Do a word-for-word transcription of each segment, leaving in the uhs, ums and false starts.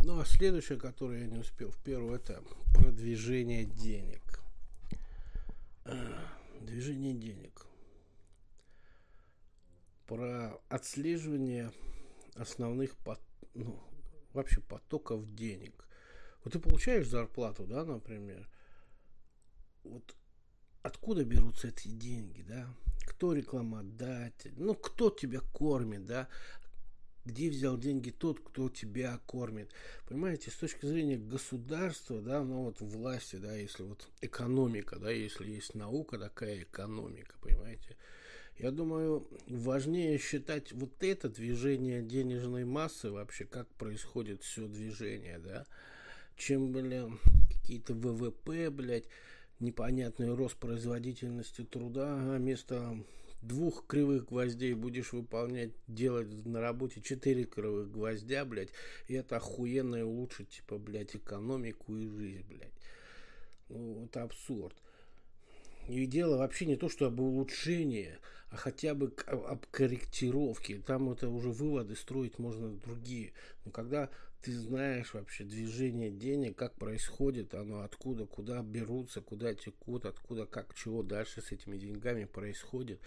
Ну, а следующее, которое я не успел, в первую, это продвижение денег. А, Движение денег. Про отслеживание основных пот- ну, вообще потоков денег. Вот ты получаешь зарплату, да, например. Вот откуда берутся эти деньги, да? Кто рекламодатель? Ну, кто тебя кормит, да? Где взял деньги тот, кто тебя кормит. Понимаете, с точки зрения государства, да, ну вот власти, да, если вот экономика, да, если есть наука, такая экономика, понимаете. Я думаю, важнее считать вот это движение денежной массы вообще, как происходит все движение, да, чем, бля, какие-то вэ вэ пэ, блядь, непонятный рост производительности труда, а вместо двух кривых гвоздей будешь выполнять, делать на работе четыре кривых гвоздя, блядь, и это охуенно и улучшит, типа, блядь, экономику и жизнь, блядь. Ну, это абсурд. И дело вообще не то, что об улучшении, а хотя бы об корректировке. Там это уже выводы строить можно другие. Но когда ты знаешь вообще движение денег, как происходит оно, откуда, куда берутся, куда текут, откуда, как, чего дальше с этими деньгами происходит.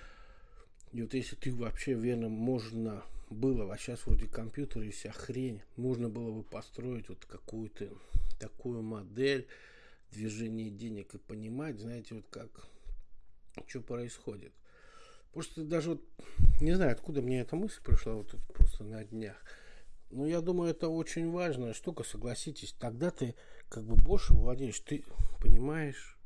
И вот если ты вообще верно, можно было, а сейчас вроде компьютеры и вся хрень, можно было бы построить вот какую-то такую модель движения денег и понимать, знаете, вот как, что происходит. Просто даже вот, не знаю, откуда мне эта мысль пришла вот тут просто на днях. Но я думаю, это очень важная штука, согласитесь. Тогда ты как бы больше владеешь, ты понимаешь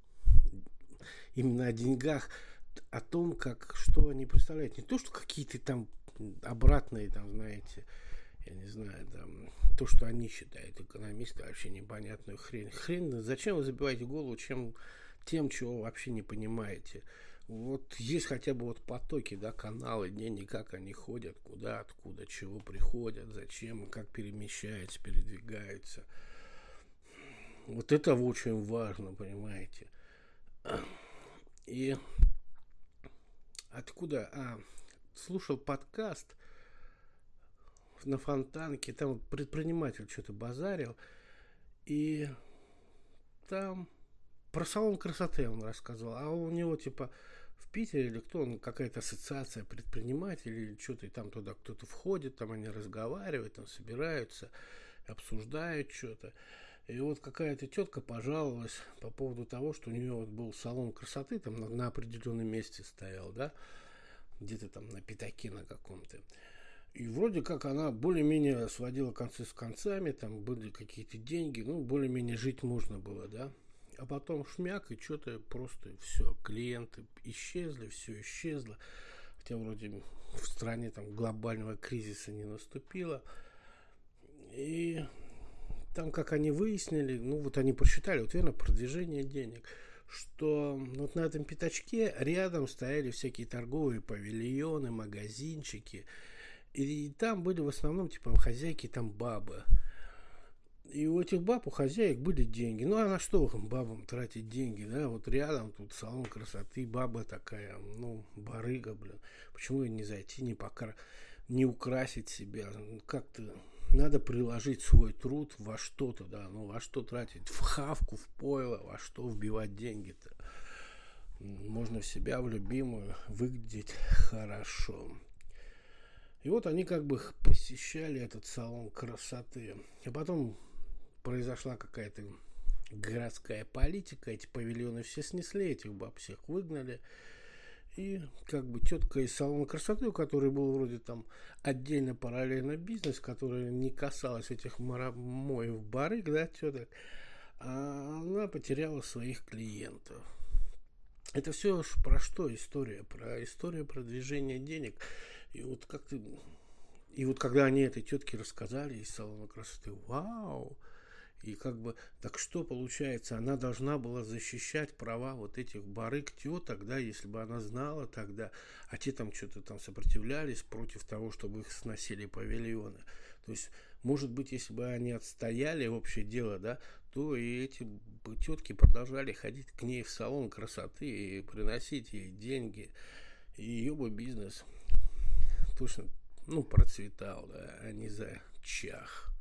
именно о деньгах, о том, как, что они представляют. Не то, что какие-то там обратные, там, знаете, я не знаю, там, то, что они считают, экономисты, вообще непонятную хрень. Хрень, зачем вы забиваете голову чем, тем, чего вообще не понимаете? Вот есть хотя бы вот потоки, да, каналы денег, как они ходят, куда, откуда, чего приходят, зачем, как перемещаются, передвигаются. Вот это очень важно, понимаете. И откуда? А, слушал подкаст на Фонтанке, там предприниматель что-то базарил, и там про салон красоты он рассказывал, а у него типа в Питере или кто он, какая-то ассоциация предпринимателей или что-то, и там туда кто-то входит, там они разговаривают, там собираются, обсуждают что-то. И вот какая-то тетка пожаловалась по поводу того, что у нее вот был салон красоты, там на, на определенном месте стоял, да, где-то там на пятаке на каком-то. И вроде как она более-менее сводила концы с концами, там были какие-то деньги, ну, более-менее жить можно было, да. А потом шмяк, и что-то просто все, клиенты исчезли, все исчезло. Хотя вроде в стране там глобального кризиса не наступило. И там, как они выяснили, ну вот они посчитали, вот верно, продвижение денег, что вот на этом пятачке рядом стояли всякие торговые павильоны, магазинчики, и там были в основном типа хозяйки, там бабы. И у этих баб, у хозяек были деньги. Ну, а на что бабам тратить деньги, да? Вот рядом тут салон красоты, баба такая, ну, барыга, блин. Почему ей не зайти, не покра... не украсить себя? Как-то надо приложить свой труд во что-то, да, ну, во что тратить? В хавку, в пойло, во что вбивать деньги-то? Можно в себя, в любимую, выглядеть хорошо. И вот они как бы посещали этот салон красоты. А потом произошла какая-то городская политика, эти павильоны все снесли, этих баб всех выгнали. И как бы тетка из салона красоты, у которой был вроде там отдельно параллельно бизнес, который не касалась этих моев барыг, да, теток, а она потеряла своих клиентов. Это все про что история? Про историю продвижения денег. И вот как ты... И вот когда они этой тетке рассказали из салона красоты, вау, и как бы, так что получается, она должна была защищать права вот этих барыг теток, да, если бы она знала тогда, а те там что-то там сопротивлялись против того, чтобы их сносили павильоны. То есть, может быть, если бы они отстояли общее дело, да, то и эти тетки продолжали ходить к ней в салон красоты и приносить ей деньги, и ее бы бизнес точно, ну, процветал, да, а не зачах.